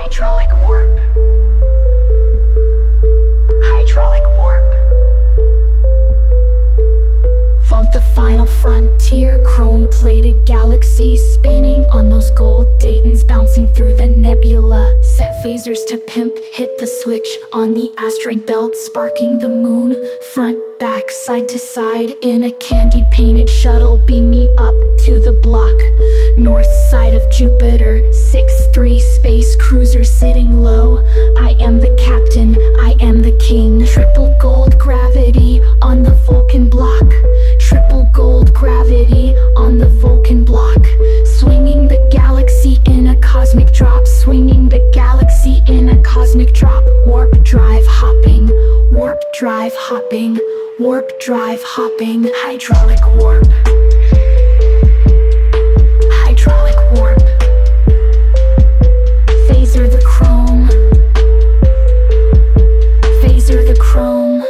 Hydraulic warp. Hydraulic warp. From the final frontier, chrome-plated galaxies spinning on those gold Daytons, bouncing through the nebula. Set phasers to pimp, hit the switch on the asteroid belt, sparking the moon. Front, back, side to side in a candy-painted shuttle, beam me up to the block. North side of Jupiter, 6-3 space cruiser sitting low. I am the captain, I am the king. Triple gold gravity on the Vulcan block. Triple gold gravity on the Vulcan block. Swinging the galaxy in a cosmic drop. Swinging the galaxy in a cosmic drop. Warp drive hopping. Warp drive hopping. Warp drive hopping. Hydraulic warp. Hydraulic warp. Phaser the chrome. Phaser the chrome.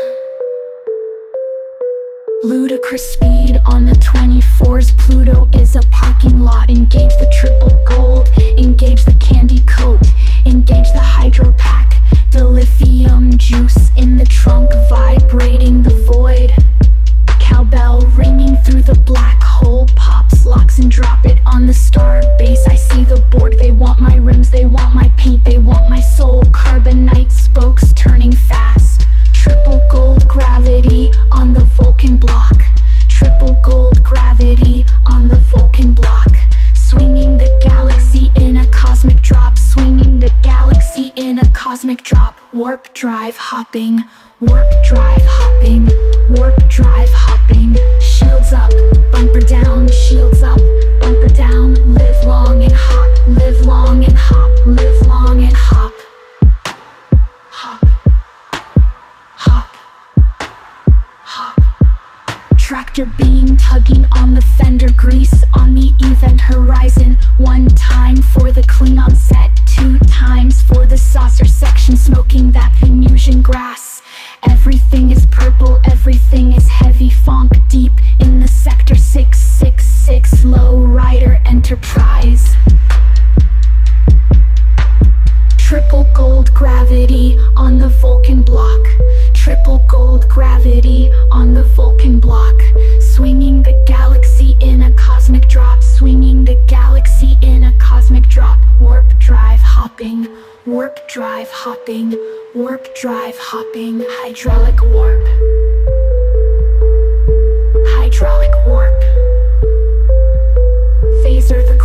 Ludicrous speed on the 24s. Pluto is a parking lot. Engage the triple gold. Engage the candy coat. Engage the hydro pack. The lithium juice in the trunk, vibrating the void. Cowbell ringing through the black hole. Pops, locks and drop it on the star base. I see the board. They want my rims, they want my paint, they want my soul. Carbonite spokes turning fast. Triple gold gravity on the Vulcan block. Triple gold gravity on the Vulcan block. Swinging the galaxy in a cosmic drop. Swinging the galaxy in a cosmic drop. Warp drive hopping. Warp drive hopping. Warp drive hopping. Shields up, bumper down. Shields up, bumper down. Live long and hop. Live long and hop. Live long and hop. Hop. Hop. Hop. Tractor beam tugging on the fender, grease on the event horizon. 1 time for the Klingon set, 2 times for the saucer section, smoking that Venusian grass. Everything is purple, everything is heavy funk, deep in the sector 666 low rider Enterprise. Triple gold gravity on the Vulcan block. Triple gold gravity on the Vulcan block. Swinging the galaxy in a cosmic drop. Swinging the galaxy in a cosmic drop. Warp drive hopping. Warp drive hopping. Warp drive hopping. Hydraulic warp. Hydraulic warp. Phaser the